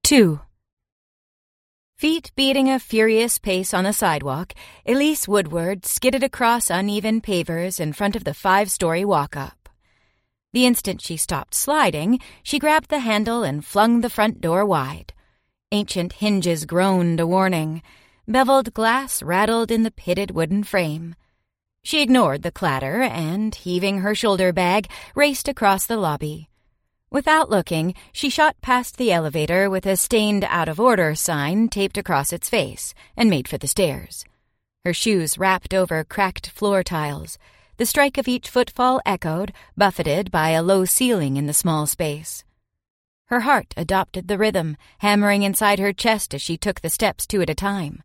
2. Feet beating a furious pace on the sidewalk, Elise Woodward skidded across uneven pavers in front of the 5-story walk-up. The instant she stopped sliding, she grabbed the handle and flung the front door wide. Ancient hinges groaned a warning. Beveled glass rattled in the pitted wooden frame. She ignored the clatter and, heaving her shoulder bag, raced across the lobby. Without looking, she shot past the elevator with a stained out-of-order sign taped across its face and made for the stairs. Her shoes rapped over cracked floor tiles. The strike of each footfall echoed, buffeted by a low ceiling in the small space. Her heart adopted the rhythm, hammering inside her chest as she took the steps 2 at a time.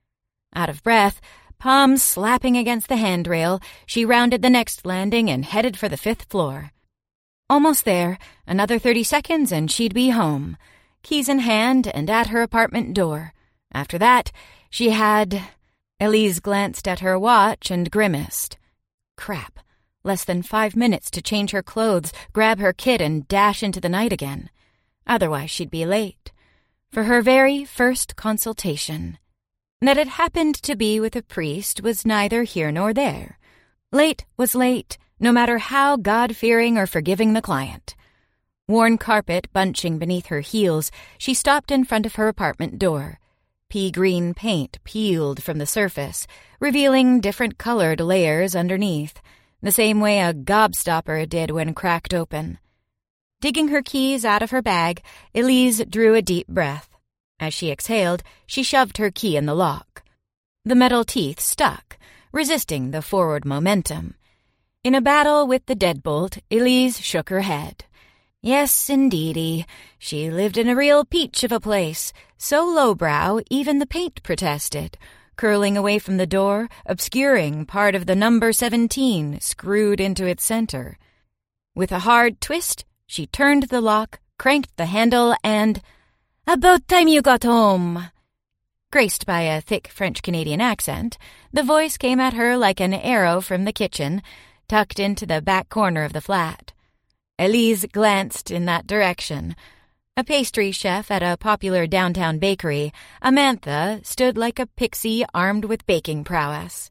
Out of breath, palms slapping against the handrail, she rounded the next landing and headed for the 5th floor. Almost there, another 30 seconds and she'd be home, keys in hand and at her apartment door. After that, she had... Elise glanced at her watch and grimaced. Crap. Less than 5 minutes to change her clothes, grab her kit, and dash into the night again. Otherwise, she'd be late. For her very first consultation. That it happened to be with a priest was neither here nor there. Late was late, no matter how God-fearing or forgiving the client. Worn carpet bunching beneath her heels, she stopped in front of her apartment door. Pea-green paint peeled from the surface, revealing different-colored layers underneath, the same way a gobstopper did when cracked open. Digging her keys out of her bag, Elise drew a deep breath. As she exhaled, she shoved her key in the lock. The metal teeth stuck, resisting the forward momentum. In a battle with the deadbolt, Elise shook her head. Yes, indeedy, she lived in a real peach of a place, so lowbrow even the paint protested, curling away from the door, obscuring part of the number 17 screwed into its center. With a hard twist, she turned the lock, cranked the handle, and... "About time you got home." Graced by a thick French-Canadian accent, the voice came at her like an arrow from the kitchen, tucked into the back corner of the flat. Elise glanced in that direction. A pastry chef at a popular downtown bakery, Amantha stood like a pixie armed with baking prowess.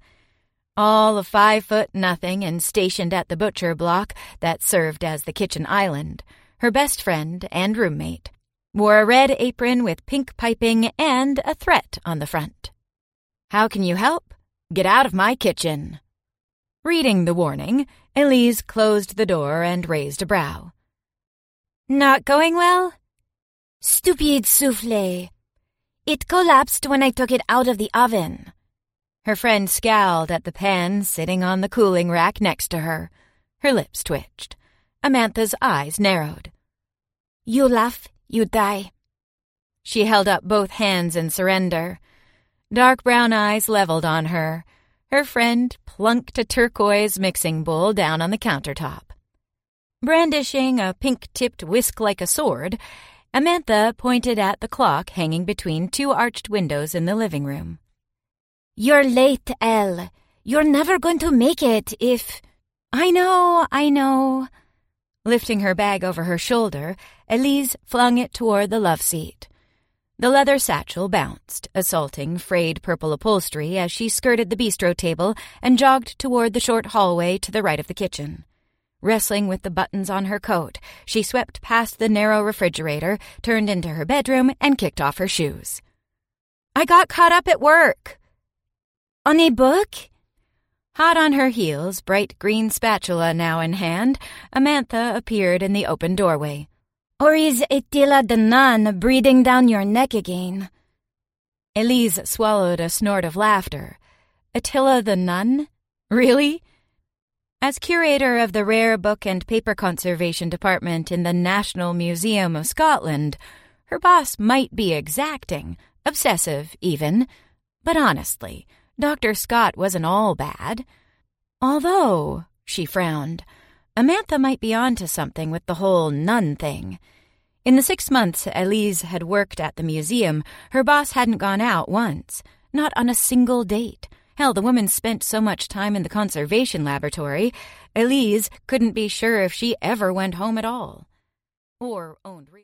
All of 5'0" and stationed at the butcher block that served as the kitchen island, her best friend and roommate, wore a red apron with pink piping and a threat on the front. "How can you help? Get out of my kitchen." Reading the warning, Elise closed the door and raised a brow. "Not going well?" "Stupid soufflé. It collapsed when I took it out of the oven." Her friend scowled at the pan sitting on the cooling rack next to her. Her lips twitched. Amantha's eyes narrowed. "You laugh, you die." She held up both hands in surrender. Dark brown eyes leveled on her. Her friend plunked a turquoise mixing bowl down on the countertop. Brandishing a pink-tipped whisk like a sword, Amantha pointed at the clock hanging between 2 arched windows in the living room. "You're late, Elle. You're never going to make it if—" I know. Lifting her bag over her shoulder, Elise flung it toward the love seat. The leather satchel bounced, assaulting frayed purple upholstery as she skirted the bistro table and jogged toward the short hallway to the right of the kitchen. Wrestling with the buttons on her coat, she swept past the narrow refrigerator, turned into her bedroom, and kicked off her shoes. "I got caught up at work." "On a book?" Hot on her heels, bright green spatula now in hand, Amantha appeared in the open doorway. "Or is Attila the nun breathing down your neck again?" Elise swallowed a snort of laughter. Attila the nun? Really? As curator of the Rare Book and Paper Conservation Department in the National Museum of Scotland, her boss might be exacting, obsessive even, but honestly, Dr. Scott wasn't all bad. Although, she frowned, Amantha might be onto something with the whole nun thing. In the 6 months Elise had worked at the museum, her boss hadn't gone out once, not on a single date. Hell, the woman spent so much time in the conservation laboratory, Elise couldn't be sure if she ever went home at all. Or owned real